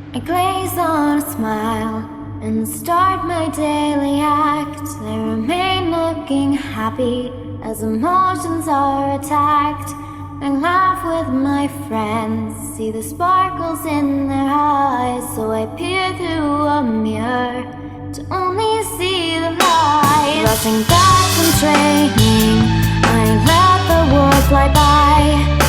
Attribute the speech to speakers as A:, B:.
A: I glaze on a smile and start my daily act. I remain looking happy as emotions are attacked. I laugh with my friends, see the sparkles in their eyes. So I peer through a mirror to only see the light. Rushing back from training, I let the world fly by.